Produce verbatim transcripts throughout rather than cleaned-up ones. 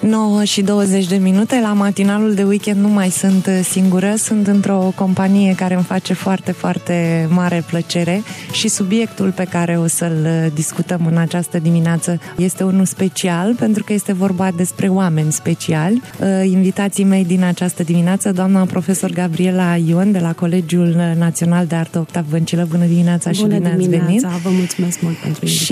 nouă și douăzeci de minute, la matinalul de weekend nu mai sunt singură, sunt într-o companie care îmi face foarte, foarte mare plăcere și subiectul pe care o să-l discutăm în această dimineață este unul special, pentru că este vorba despre oameni speciali. Invitații mei din această dimineață, doamna profesor Gabriela Ion de la Colegiul Național de Artă Octav Vâncilă. Bună dimineața și Bună bine ați venit! dimineața, vă mulțumesc mult pentru invitație.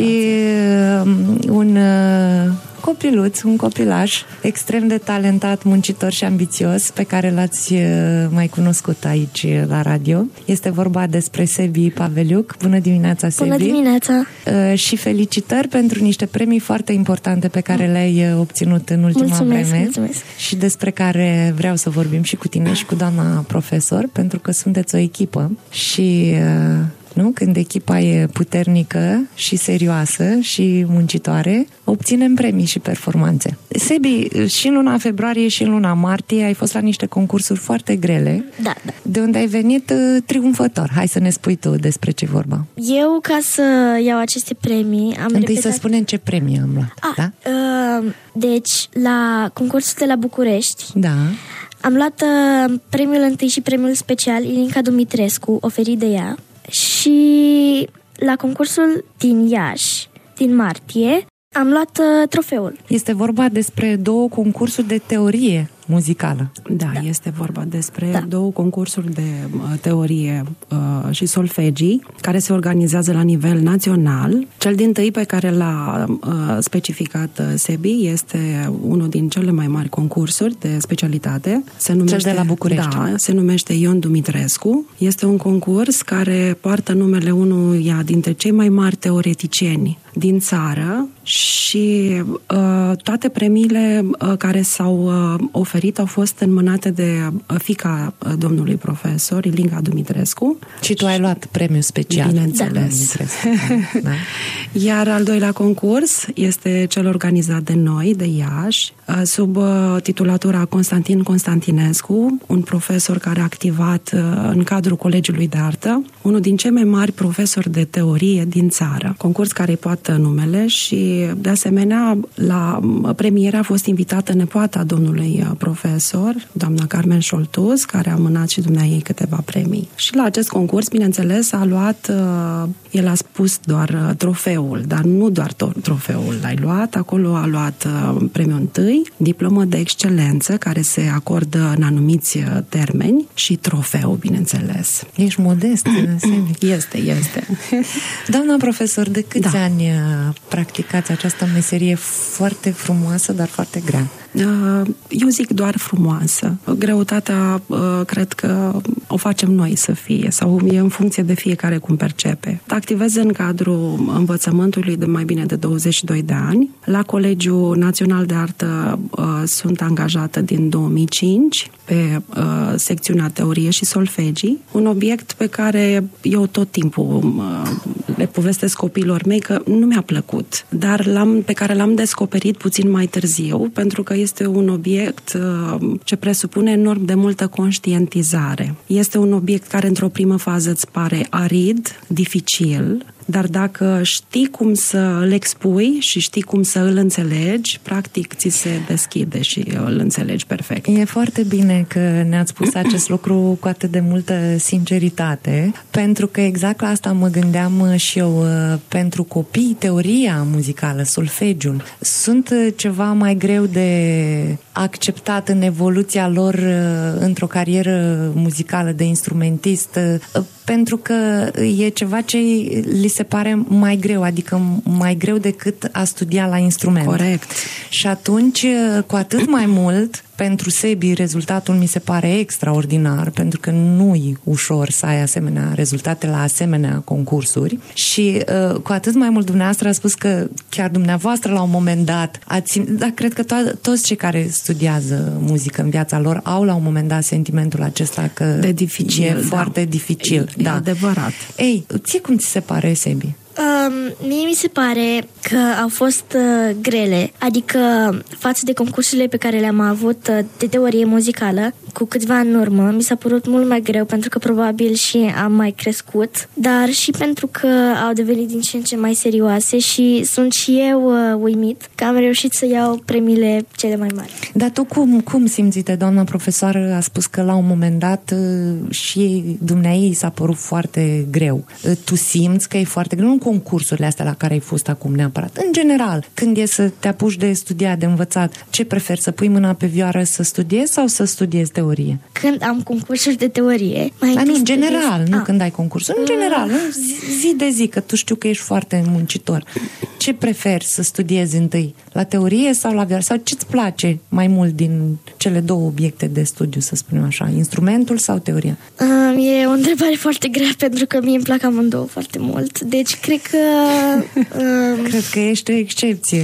Și un copiluț, un copilaș extrem de talentat, muncitor și ambițios, pe care l-ați mai cunoscut aici la radio. Este vorba despre Sebi Paveliuc. Bună dimineața, Sebi! Bună dimineața! Și felicitări pentru niște premii foarte importante pe care le-ai obținut în ultima mulțumesc, vreme. Mulțumesc. Și despre care vreau să vorbim și cu tine și cu doamna profesor, pentru că sunteți o echipă și... Nu? Când echipa e puternică și serioasă și muncitoare, obținem premii și performanțe. Sebi, și în luna februarie și în luna martie ai fost la niște concursuri foarte grele, da, da. de unde ai venit triumfător. Hai să ne spui tu despre ce vorba. Eu, ca să iau aceste premii, am Întâi repetat... să spunem ce premii am luat. Ah, da? Uh, deci, la concursul de la București, da. am luat uh, premiul întâi și premiul special Ilinca Dumitrescu, oferit de ea. Și la concursul din Iași, din martie, am luat uh, trofeul. Este vorba despre două concursuri de teorie muzicală. Da, da. Este vorba despre da. două concursuri de uh, teorie uh, și solfegii, care se organizează la nivel național. Cel dintâi pe care l-a uh, specificat uh, Sebi este unul din cele mai mari concursuri de specialitate. Se numește, Cel de la București. Da, se numește Ion Dumitrescu. Este un concurs care poartă numele unuia dintre cei mai mari teoreticieni din țară și uh, toate premiile uh, care s-au uh, oferit au fost înmânate de uh, fiica uh, domnului profesor, Ilinca Dumitrescu. Și tu ai luat premiul special. Bineînțeles. Da. Da. Iar al doilea concurs este cel organizat de noi, de Iași, uh, sub uh, titulatura Constantin Constantinescu, un profesor care a activat uh, în cadrul Colegiului de Artă, unul din cei mai mari profesori de teorie din țară. Concurs care îi poartă numele și, de asemenea, la premieră a fost invitată nepoata domnului profesor, doamna Carmen Șoltuz, care a mânat și dumneaei câteva premii. Și la acest concurs, bineînțeles, a luat, el a spus doar trofeul, dar nu doar trofeul l-ai luat, acolo a luat premiul întâi, diplomă de excelență, care se acordă în anumiți termeni, și trofeu, bineînțeles. Ești modest, Sebi. Este, este. Doamna profesor, de câți da. ani practicați această meserie foarte frumoasă, dar foarte grea? Eu zic doar frumoasă. Greutatea, cred că o facem noi să fie, sau e în funcție de fiecare cum percepe. Activez în cadrul învățământului de mai bine de douăzeci și doi de ani. La Colegiul Național de Artă sunt angajată din două mii cinci pe secțiunea teorie și solfegii, un obiect pe care eu tot timpul le povestesc copiilor mei că nu mi-a plăcut, dar l-am, pe care l-am descoperit puțin mai târziu, pentru că este un obiect ce presupune enorm de multă conștientizare. Este un obiect care într-o primă fază îți pare arid, dificil, dar dacă știi cum să îl expui și știi cum să îl înțelegi, practic ți se deschide și îl înțelegi perfect. E foarte bine că ne-ați spus acest lucru cu atât de multă sinceritate, pentru că exact la asta mă gândeam și eu. Pentru copii, teoria muzicală, solfegiul, sunt ceva mai greu de acceptat în evoluția lor într-o carieră muzicală de instrumentist, pentru că e ceva ce li se pare mai greu, adică mai greu decât a studia la instrument. Corect. Și atunci, cu atât mai mult, pentru Sebi rezultatul mi se pare extraordinar, pentru că nu-i ușor să ai asemenea rezultate la asemenea concursuri și uh, cu atât mai mult dumneavoastră a spus că chiar dumneavoastră la un moment dat ați, dar cred că to- toți cei care studiază muzică în viața lor au la un moment dat sentimentul acesta că de dificil, e da. foarte dificil. E, da. e adevărat. Ei, ție cum ți se pare, Sebi? Um, mie mi se pare că au fost uh, grele, adică față de concursurile pe care le-am avut uh, de teorie muzicală, cu câțiva ani în urmă, mi s-a părut mult mai greu pentru că probabil și am mai crescut, dar și pentru că au devenit din ce în ce mai serioase și sunt și eu uh, uimit că am reușit să iau premiile cele mai mari. Dar tu cum, cum simțite, doamna profesoară a spus că la un moment dat uh, și dumneaei s-a părut foarte greu. Uh, tu simți că e foarte greu? Nu concursurile astea la care ai fost acum neapărat. În general, când e să te apuci de studiat, de învățat, ce preferi, să pui mâna pe vioară să studiezi sau să studiezi teorie? Când am concursuri de teorie, mai Dar nu, în general, studiez... nu ah. când ai concursuri. În general, zi, zi de zi, că tu știu că ești foarte muncitor. Ce preferi să studiezi întâi? La teorie sau la vioară? Sau ce-ți place mai mult din cele două obiecte de studiu, să spunem așa? Instrumentul sau teoria? Uh, e o întrebare foarte grea pentru că mie îmi plac amândouă foarte mult. Deci, cred că... Uh, cred că ești o excepție.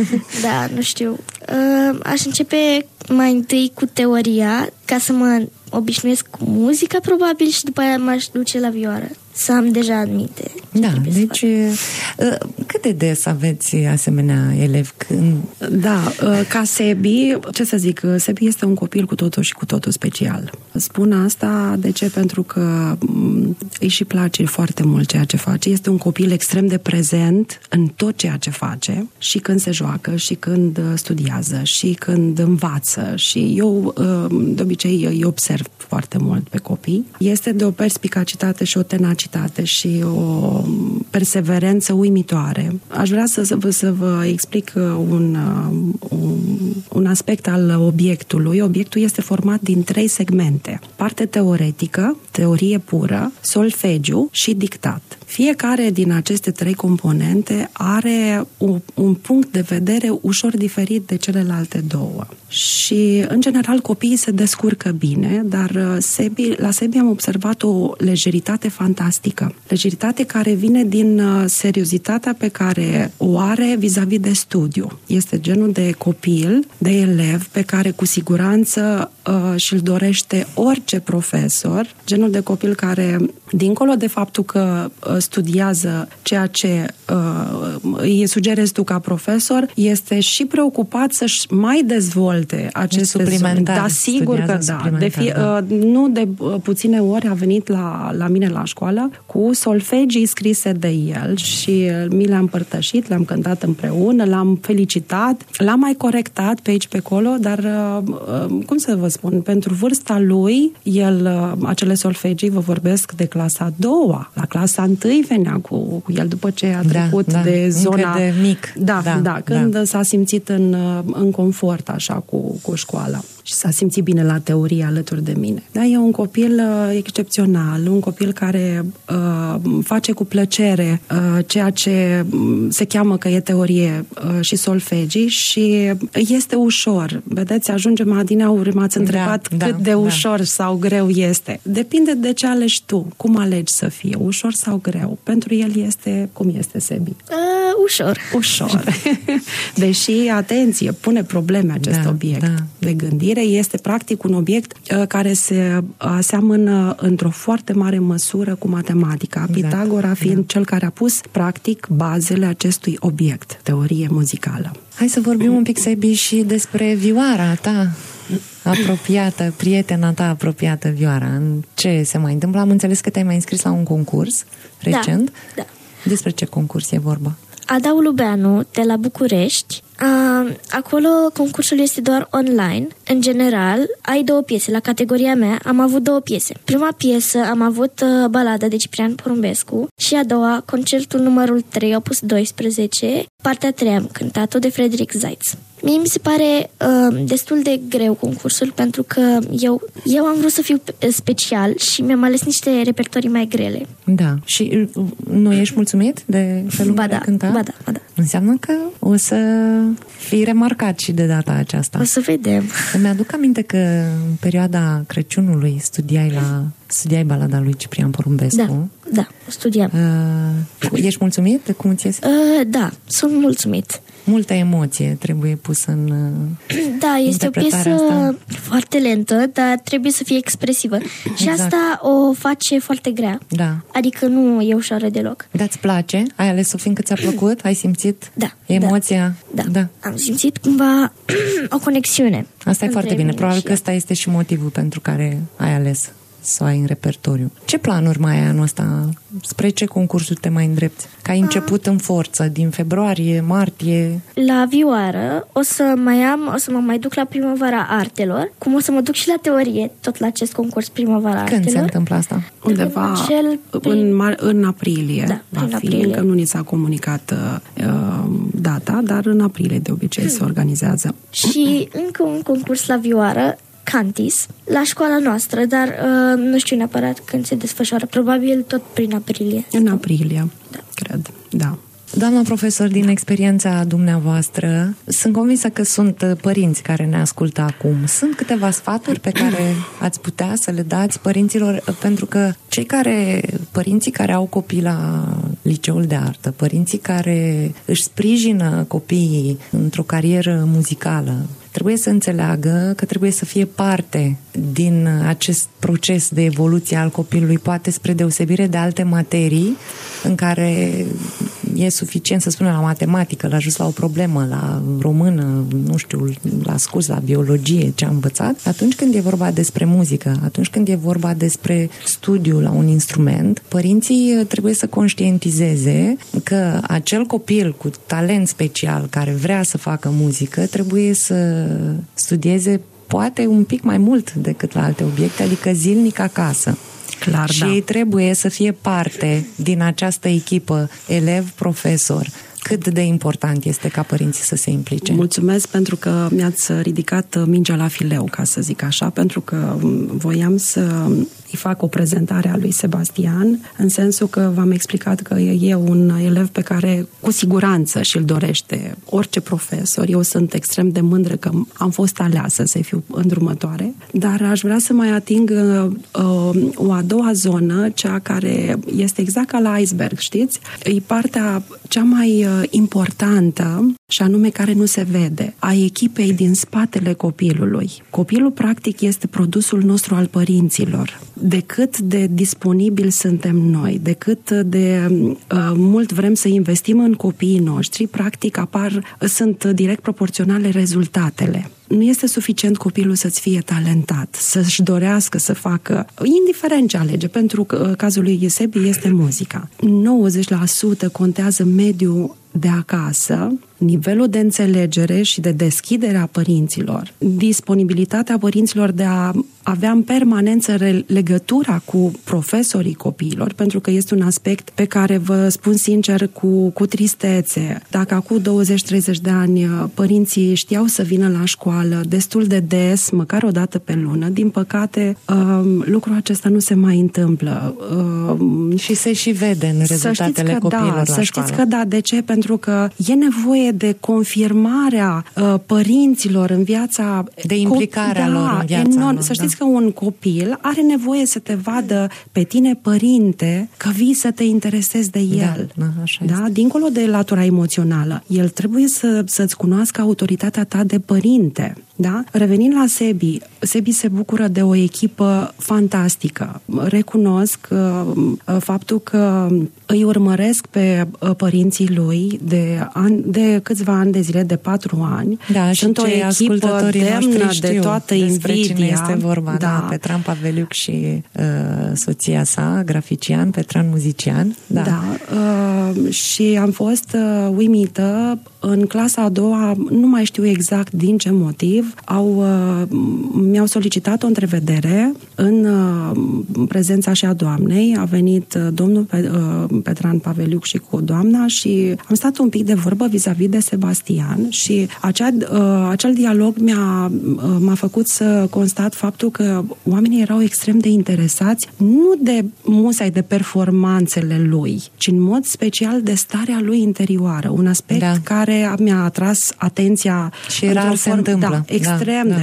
Da, nu știu. Uh, aș începe mai întâi cu teoria, ca să mă obișnuiesc cu muzica, probabil, și după aia m-aș duce la vioară. Să am deja în minte. Da, deci cât de des aveți asemenea elevi? Când... Da, ca Sebi, ce să zic, Sebi este un copil cu totul și cu totul special. Spun asta de ce? Pentru că îi și place foarte mult ceea ce face. Este un copil extrem de prezent în tot ceea ce face, și când se joacă, și când studiază, și când învață. Și eu, de obicei, îi observ foarte mult pe copii. Este de o perspicacitate și o tenacitate și o perseverență uimitoare. Aș vrea să vă, să vă explic un, un, un aspect al obiectului. Obiectul este format din trei segmente. Parte teoretică, teorie pură, solfegiu și dictat. Fiecare din aceste trei componente are un, un punct de vedere ușor diferit de celelalte două. Și, în general, copiii se descurcă bine, dar Sebi, la Sebi am observat o lejeritate fantastică. Lejeritate care vine din seriozitatea pe care o are vis-a-vis de studiu. Este genul de copil, de elev, pe care cu siguranță uh, și-l dorește orice profesor. Genul de copil care, dincolo de faptul că uh, studiază ceea ce uh, îi sugerezi tu ca profesor, este și preocupat să-și mai dezvolte aceste zone. Da, sigur că da. De fie, uh, nu de uh, puține ori a venit la, la mine la școală cu solfegii scrise de el și mi le-am împărtășit, le-am cântat împreună, l-am felicitat, l-am mai corectat pe aici pe acolo, dar uh, cum să vă spun, pentru vârsta lui, el, uh, acele solfegii, vă vorbesc de clasa a doua, la clasa întâi venea cu, cu el după ce a trecut da, de da, zona... de mic. Da, da, da când da. s-a simțit în, în confort așa cu, cu școala. Și s-a simțit bine la teorie alături de mine. Da, e un copil uh, excepțional, un copil care uh, face cu plăcere uh, ceea ce se cheamă că e teorie uh, și solfegii și este ușor. Vedeți, ajungem adineauri, m-ați întrebat da, cât da, de ușor da. sau greu este. Depinde de ce alegi tu. Cum alegi să fie? Ușor sau greu? Pentru el este, cum este, Sebi? Uh, ușor. Ușor. Deși, atenție, pune probleme acest da, obiect da. de gândire. Este practic un obiect uh, care se aseamănă într-o foarte mare măsură cu matematica. Exact. Pitagora fiind da. cel care a pus practic bazele acestui obiect, teorie muzicală. Hai să vorbim un pic, Sebi, și despre vioara ta apropiată, prietena ta apropiată, Vioara. Ce se mai întâmplă? Am înțeles că te-ai mai înscris la un concurs recent. Da, da. Despre ce concurs e vorba? Adau Lubeanu, de la București. Uh, acolo concursul este doar online. În general, ai două piese. La categoria mea am avut două piese. Prima piesă am avut uh, balada de Ciprian Porumbescu și a doua, concertul numărul trei, opus doisprezece, partea a treia, am cântat-o de Frederic Zaitz. Mie mi se pare uh, destul de greu concursul, pentru că eu, eu am vrut să fiu special și mi-am ales niște repertorii mai grele. Da. Și nu ești mulțumit de felul ba care da, cânta? Ba da, ba da. Înseamnă că o să fii remarcat și de data aceasta. O să vedem. Îmi aduc aminte că în perioada Crăciunului studiai la studiai balada lui Ciprian Porumbescu. Da, da, studiam. Uh, ești mulțumit de cum ți iese? Uh, da, sunt mulțumit. Multă emoție trebuie pusă în... Da, Da, este o piesă asta? foarte lentă, dar trebuie să fie expresivă. Exact. Și asta o face foarte grea. Da. Adică nu e ușoară deloc. Dar îți place? Ai ales-o fiindcă ți-a plăcut? Ai simțit da, emoția? Da. da. Am simțit cumva o conexiune. Asta e foarte bine. Probabil că ăsta este și motivul pentru care ai ales să o ai în repertoriu. Ce planuri mai ai anul ăsta? Spre ce concursuri te mai îndrepți? Că ai început în forță, din februarie, martie... La vioară o să mai am, o să mă mai duc la Primăvara Artelor, cum o să mă duc și la teorie, tot la acest concurs Primăvara Artelor. Când se întâmplă asta? Undeva Cel prin... în, mar- în aprilie. Da, va fi. aprilie. Încă nu ni s-a comunicat uh, data, dar în aprilie de obicei hmm. se organizează. Și încă un concurs la vioară, Cantis, la școala noastră, dar uh, nu știu neapărat când se desfășoară, probabil tot prin aprilie. În aprilie, da. cred, da. Doamna profesor, din experiența dumneavoastră, sunt convinsă că sunt părinți care ne ascultă acum. Sunt câteva sfaturi pe care ați putea să le dați părinților, pentru că cei care, părinții care au copii la liceul de artă, părinții care își sprijină copiii într-o carieră muzicală, trebuie să înțeleagă că trebuie să fie parte din acest proces de evoluție al copilului, poate spre deosebire de alte materii în care e suficient să spunem la matematică, la just la o problemă, la română, nu știu, la scurs, la biologie, ce am învățat. Atunci când e vorba despre muzică, atunci când e vorba despre studiu la un instrument, părinții trebuie să conștientizeze că acel copil cu talent special care vrea să facă muzică trebuie să studieze poate un pic mai mult decât la alte obiecte, adică zilnic acasă. Clar, și da. ei trebuie să fie parte din această echipă elev-profesor. Cât de important este ca părinții să se implice? Mulțumesc pentru că mi-ați ridicat mingea la fileu, ca să zic așa, pentru că voiam să îi fac o prezentare a lui Sebastian, în sensul că v-am explicat că e un elev pe care cu siguranță și-l dorește orice profesor. Eu sunt extrem de mândră că am fost aleasă să fiu îndrumătoare, dar aș vrea să mai ating uh, o a doua zonă, cea care este exact ca la iceberg, știți? E partea cea mai uh, importantă, și anume care nu se vede, a echipei din spatele copilului. Copilul, practic, este produsul nostru al părinților. De cât de disponibil suntem noi, de cât de uh, mult vrem să investim în copiii noștri, practic apar, sunt direct proporționale rezultatele. Nu este suficient copilul să-ți fie talentat, să-și dorească să facă, indiferent ce alege, pentru că cazul lui Sebi este muzica. nouăzeci la sută contează mediul de acasă, nivelul de înțelegere și de deschidere a părinților, disponibilitatea părinților de a avea în permanență legătura cu profesorii copiilor, pentru că este un aspect pe care vă spun sincer cu, cu tristețe. Dacă acum douăzeci treizeci de ani părinții știau să vină la școală destul de des, măcar o dată pe lună, din păcate lucrul acesta nu se mai întâmplă. Și se și vede în rezultatele copiilor da, la să școală. Știți că da, de ce? Pentru că e nevoie de confirmarea uh, părinților în viața... De implicarea co- lor da, în viața enorm. lor. Să știți da. că un copil are nevoie să te vadă pe tine, părinte, că vii să te interesezi de el. Da, da, așa da? Dincolo de latura emoțională. El trebuie să, să-ți cunoască autoritatea ta de părinte. Da? Revenind la Sebi, Sebi se bucură de o echipă fantastică. Recunosc uh, faptul că îi urmăresc pe uh, părinții lui de, an, de câțiva ani de zile, de patru ani. Da, Sunt și o echipă demnă de toată despre invidia. Cine este vorba, da. Da. Petran Paveliuc și uh, soția sa, grafician, Petran muzician. Da, da uh, și am fost uh, uimită. În clasa a doua, nu mai știu exact din ce motiv, au, uh, mi-au solicitat o întrevedere în uh, prezența și a doamnei. A venit uh, domnul Pe, uh, Petran Paveliuc și cu doamna și am stat un pic de vorbă vis-a-vis de Sebastian și acea, uh, acel dialog mi-a, uh, m-a făcut să constat faptul că oamenii erau extrem de interesați, nu de musai de performanțele lui, ci în mod special de starea lui interioară. Un aspect da. care mi-a atras atenția și rar se form, întâmplă. Da, extrem da, de da. rar.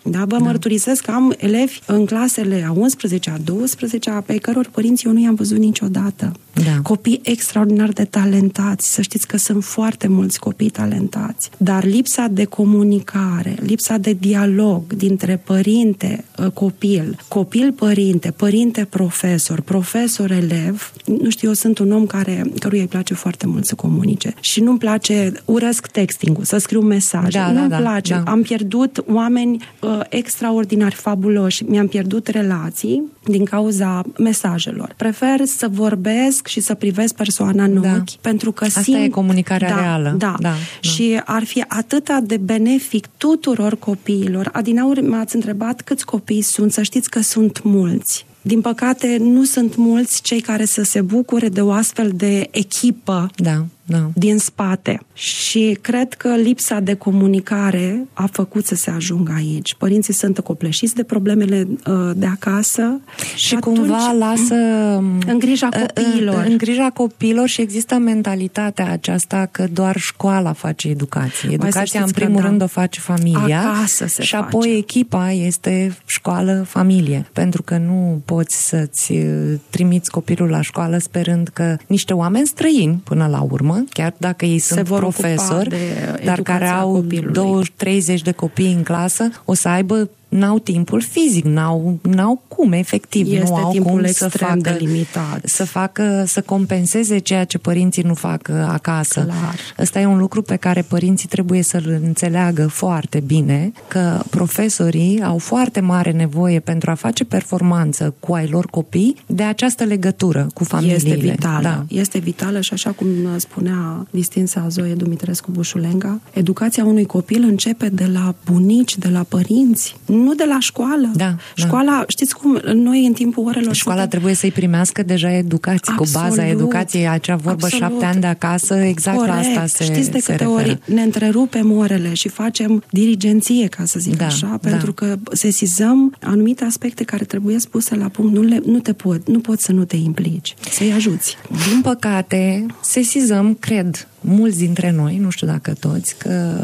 Da, vă da. mărturisesc că am elevi în clasele a unsprezecea, a douăsprezecea, pe căror părinți eu nu i-am văzut niciodată. Da. Copii extraordinar de talentați, să știți că sunt foarte mulți copii talentați, dar lipsa de comunicare, lipsa de dialog dintre părinte, copil, copil-părinte, părinte-profesor, profesor-elev, nu știu, eu sunt un om care, căruia îi place foarte mult să comunice și nu-mi place, urăsc texting-ul, să scriu mesaje, da, nu-mi da, place. Da. Am pierdut oameni uh, extraordinari, fabuloși, mi-am pierdut relații din cauza mesajelor. Prefer să vorbesc și să privesc persoana în da. ochi, pentru că asta simt... e comunicarea da, reală. Da. Da, Și ar fi atâta de benefic tuturor copiilor. Adinauri m-ați întrebat câți copii sunt, să știți că sunt mulți. Din păcate, nu sunt mulți cei care să se bucure de o astfel de echipă da, da. din spate. Și cred că lipsa de comunicare a făcut să se ajungă aici. Părinții sunt copleșiți de problemele uh, de acasă și, și atunci, cumva lasă în grija copiilor. În, în grija copiilor și există mentalitatea aceasta că doar școala face educație. Educația, în primul da. rând, o face familia. Acasă se și face. apoi echipa este școală-familie. Pentru că nu poți să-ți trimiți copilul la școală sperând că niște oameni străini, până la urmă, chiar dacă ei se sunt profesori, dar care au douăzeci treizeci de copii în clasă, o să aibă n-au timpul fizic, n-au, n-au cum, efectiv, este nu au cum să facă, de limitat. să facă, să compenseze ceea ce părinții nu fac acasă. Clar. Ăsta e un lucru pe care părinții trebuie să-l înțeleagă foarte bine, că profesorii au foarte mare nevoie pentru a face performanță cu ai lor copii de această legătură cu familiile. Este vitală. Da. Este vitală și așa cum spunea distinsa Zoe Dumitrescu Bușulenga, educația unui copil începe de la bunici, de la părinți, nu de la școală. Da, Școala, da. Știți cum, noi în timpul orelor... Școala suntem... trebuie să-i primească deja educați, cu baza educației, acea vorbă absolut. Șapte ani de acasă, exact Corect. La asta se Știți de se câte referă. ori ne întrerupem orele și facem dirigenție, ca să zic da, așa, da. pentru că sesizăm anumite aspecte care trebuie spuse la punct. Nu, le, nu te pot, nu poți să nu te implici, să-i ajuți. Din păcate, sesizăm, cred, mulți dintre noi, nu știu dacă toți, că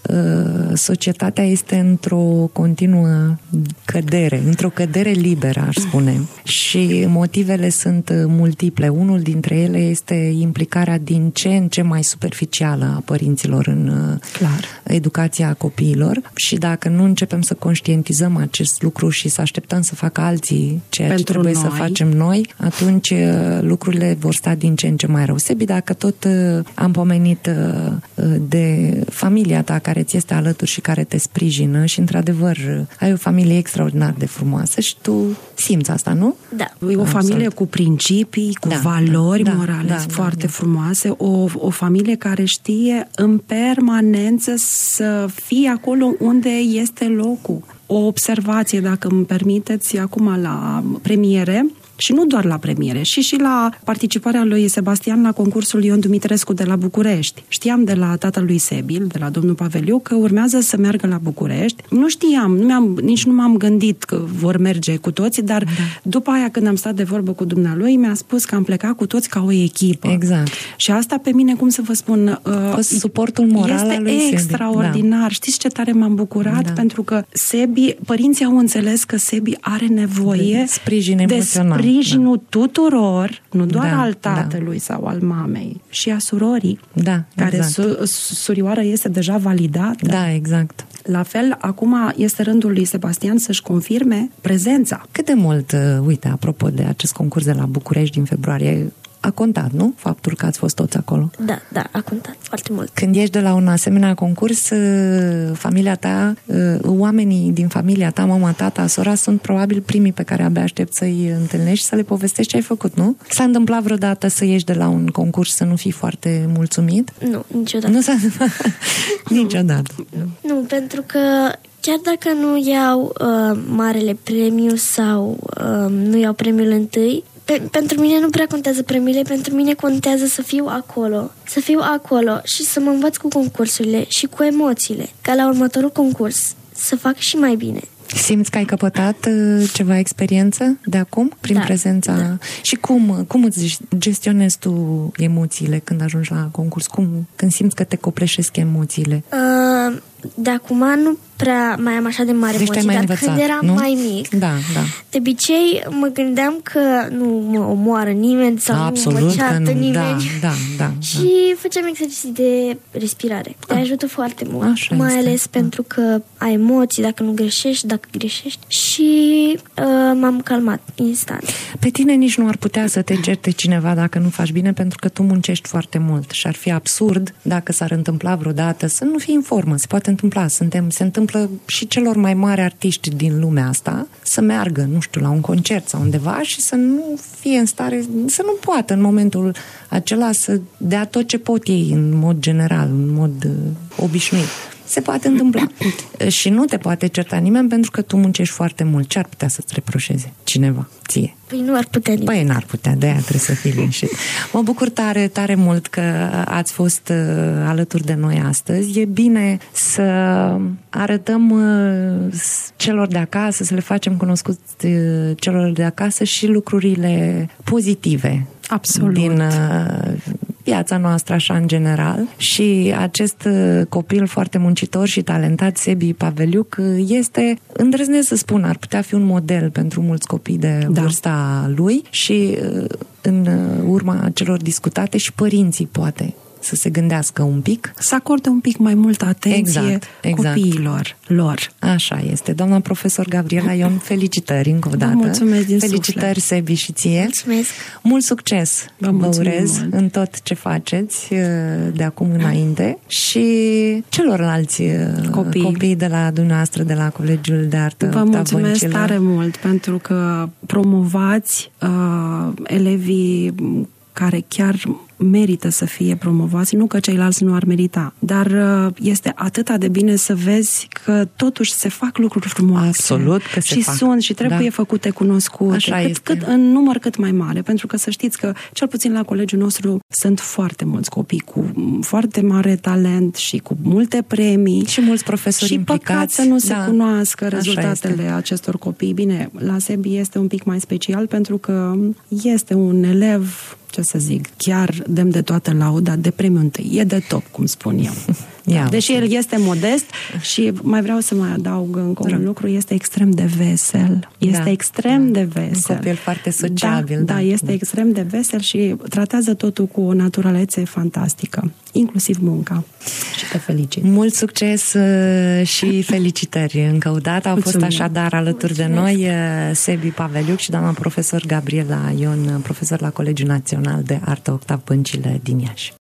uh, societatea este într-o continuă cădere, într-o cădere liberă, aș spune. Și motivele sunt multiple. Unul dintre ele este implicarea din ce în ce mai superficială a părinților în uh, Clar. educația copiilor. Și dacă nu începem să conștientizăm acest lucru și să așteptăm să facă alții ceea Pentru ce trebuie noi. să facem noi, atunci uh, lucrurile vor sta din ce în ce mai rău. Sebi, dacă tot uh, am pomenit de familia ta care ți este alături și care te sprijină și, într-adevăr, ai o familie extraordinar de frumoasă și tu simți asta, nu? Da. E o familie cu principii, cu da, valori da, morale da, foarte da. frumoase, o, o familie care știe în permanență să fie acolo unde este locul. O observație, dacă îmi permiteți, acum la premiere, și nu doar la premiere, și și la participarea lui Sebastian la concursul Ion Dumitrescu de la București. Știam de la tatălui Sebil, de la domnul Paveliu, că urmează să meargă la București. Nu știam, nu mi-am, nici nu m-am gândit că vor merge cu toții, dar da. După aia, când am stat de vorbă cu dumnealui, mi-a spus că am plecat cu toți ca o echipă. Exact. Și asta pe mine, cum să vă spun... Uh, suportul moral este al lui extraordinar. Da. Știți ce tare m-am bucurat? Da. Pentru că Sebi, părinții au înțeles că Sebi are nevoie de sprijin emoțional. De sprijinul da. tuturor, nu doar da, al tatălui da. sau al mamei, și a surorii, da, care exact. su- surioară este deja validată. Da, exact. La fel, acum este rândul lui Sebastian să-și confirme prezența. Cât de mult, uite, apropo de acest concurs de la București din februarie, a contat, nu? Faptul că ați fost toți acolo. Da, da, a contat foarte mult. Când ești de la un asemenea concurs, familia ta, oamenii din familia ta, mama, tata, sora, sunt probabil primii pe care abia aștept să-i întâlnești și să le povestești ce ai făcut, nu? S-a întâmplat vreodată să ieși de la un concurs să nu fii foarte mulțumit? Nu, niciodată. Nu s-a întâmplat? Niciodată. Nu, pentru că chiar dacă nu iau uh, marele premiu sau uh, nu iau premiul întâi, Pe, pentru mine nu prea contează premiile, pentru mine contează să fiu acolo. Să fiu acolo și să mă învăț cu concursurile și cu emoțiile. Ca la următorul concurs să fac și mai bine. Simți că ai căpătat uh, ceva experiență de acum, prin da, prezența? Da. Și cum, cum îți gestionezi tu emoțiile când ajungi la concurs? Cum, când simți că te copleșesc emoțiile? Uh, de acum nu prea mai am așa de mare deci emoții, mai dar învățat, când eram nu? mai mic, da, da. de obicei mă gândeam că nu mă omoară nimeni sau Absolut nu mă ceartă că nu. nimeni. Da, da, da, și da. făceam exerciții de respirare. Te Ah. ajută foarte mult, Așa mai este. ales pentru că ai emoții dacă nu greșești, dacă greșești. Și uh, m-am calmat instant. Pe tine nici nu ar putea să te certe cineva dacă nu faci bine, pentru că tu muncești foarte mult și ar fi absurd dacă s-ar întâmpla vreodată să nu fii în formă. Se poate întâmpla, suntem, se întâmplă și celor mai mari artiști din lumea asta să meargă, nu știu, la un concert sau undeva și să nu fie în stare, să nu poată în momentul acela să dea tot ce pot ei în mod general, în mod uh, obișnuit. Se poate întâmpla. Și nu te poate certa nimeni pentru că tu muncești foarte mult. Ce ar putea să-ți reproșeze cineva? Ție. Păi nu ar putea nimeni. Păi n-ar putea, de-aia trebuie să fii liniștit. Mă bucur tare, tare mult că ați fost uh, alături de noi astăzi. E bine să arătăm uh, celor de acasă, să le facem cunoscut uh, celor de acasă și lucrurile pozitive. Absolut. Din uh, viața noastră așa în general. Și acest uh, copil foarte muncitor și talentat, Sebi Paveliuc, uh, este, îndrăznesc să spun, ar putea fi un model pentru mulți copii de da. vârsta lui și uh, în urma celor discutate și părinții poate să se gândească un pic. Să acorde un pic mai multă atenție exact, exact. copiilor lor. Așa este. Doamna profesor Gabriela Ion, felicitări încă o dată. Vă mulțumesc din felicitări, suflet. Sebi, și ție. Mulțumesc. Mult succes vă, vă urez mult. în tot ce faceți de acum înainte și celorlalți copii, copii de la dumneavoastră, de la Colegiul de Artă. Vă mulțumesc tare mult pentru că promovați uh, elevii care chiar merită să fie promovați, nu că ceilalți nu ar merita, dar este atâta de bine să vezi că totuși se fac lucruri frumoase. Absolut că se și fac. sunt și trebuie da. făcute cunoscute, Așa cât, este. cât în număr cât mai mare, pentru că să știți că cel puțin la colegiul nostru sunt foarte mulți copii cu foarte mare talent și cu multe premii. Și mulți profesori și implicați. Și păcat să nu se da. cunoască rezultatele acestor copii. Bine, la Sebi este un pic mai special pentru că este un elev, ce să zic, chiar demn de toată lauda, de premiul întâi. E de top, cum spun eu. Da, deși el este modest și mai vreau să mai adaug încă un lucru, este extrem de vesel. Este da, extrem da. de vesel. Un copil foarte sociabil. Da, da, da este da. extrem de vesel și tratează totul cu o naturalețe fantastică, inclusiv munca. Și te felicit. Mult succes și felicitări încă o dată. Au Mulțumim. fost așadar alături Mulțumesc. de noi Sebi Paveliuc și doamna profesor Gabriela Ion, profesor la Colegiul Național de Artă Octav Băncile din Iași.